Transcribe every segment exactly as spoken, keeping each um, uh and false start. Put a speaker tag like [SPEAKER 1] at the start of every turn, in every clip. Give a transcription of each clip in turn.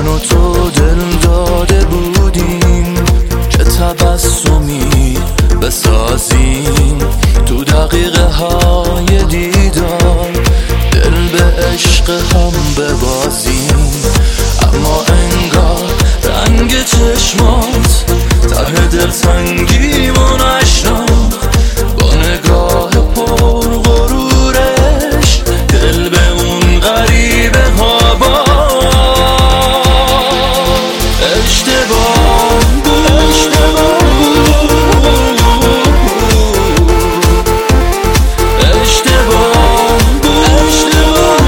[SPEAKER 1] من و تو دل داده بودیم که تبسمی بسازیم تو دقیقه های دیدار، دل به عشق هم ببازیم. اما انگار رنگ چشمات ته دل تنگیمون اشناخت، با نگاه پر غرورش دل به اون غریبه ها با اشتباه بود، اشتباه بود، اشتباه بود، اشتباه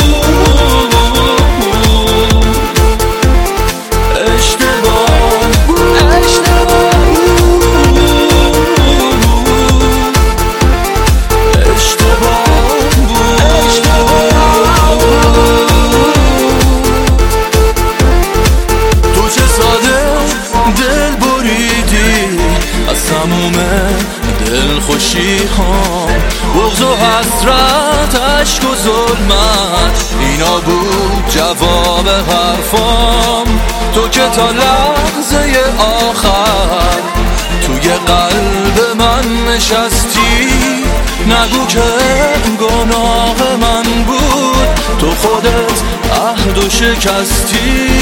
[SPEAKER 1] بود، اشتباه بود، اشتباه تموم دل خوشی ها، بغض و حسرت، عشق و ظلمت، اینا بود جواب حرفام. تو که تا لحظه آخر توی قلب من نشستی، نگو که گناه من بود، تو خودت عهد و شکستی.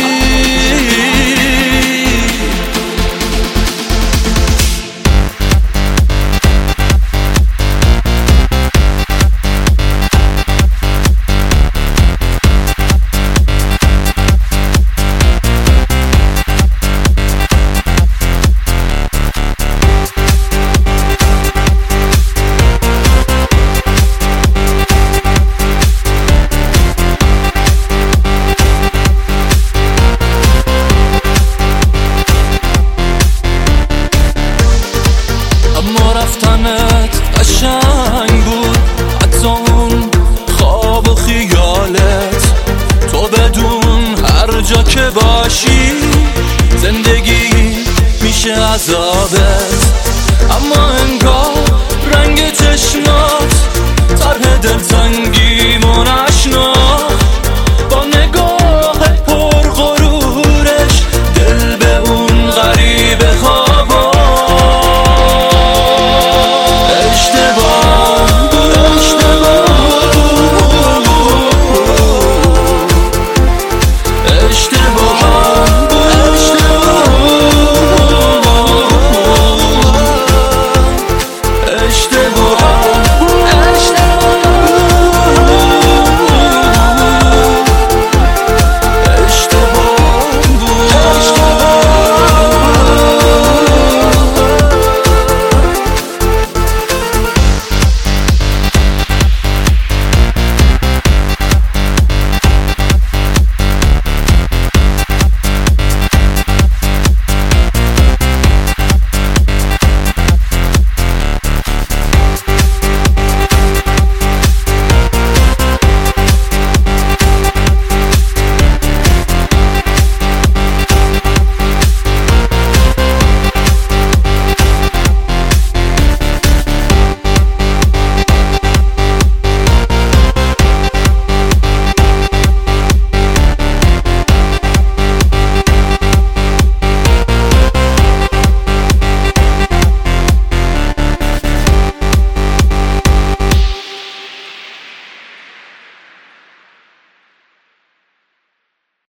[SPEAKER 1] رفتنت قشنگ بود، حتی اون خواب و خیالت. تو بدون هر جا که باشی زندگی میشه عذابت.